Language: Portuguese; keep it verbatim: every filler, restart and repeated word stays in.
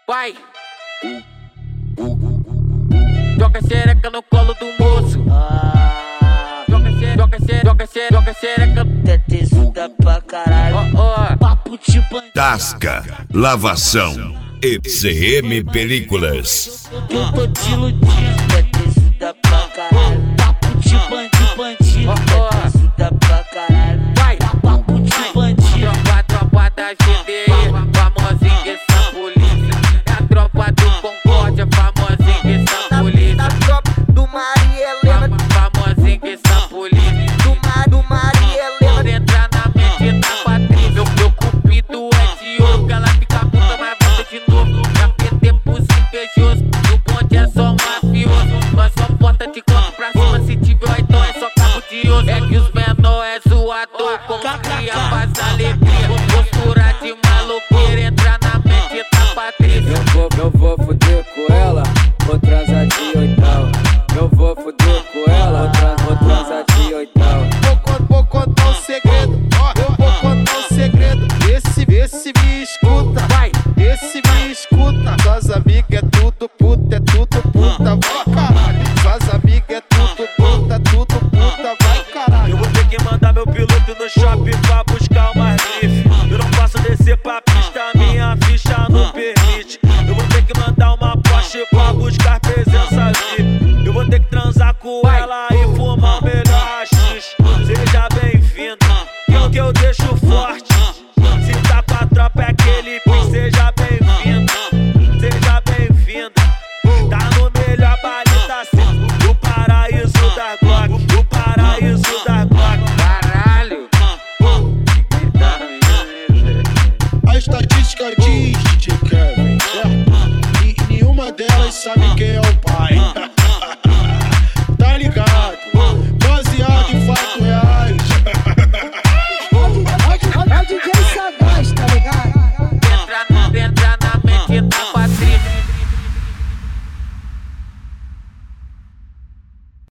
Vai. Joga xereca no colo do moço. Joga xereca, joga xereca, joga xereca, joga xereca. Tetezuda pra caralho. Oh, oh. Papo de bandido. Tasca, lavação, E C M Películas. Eu tô te iludindo.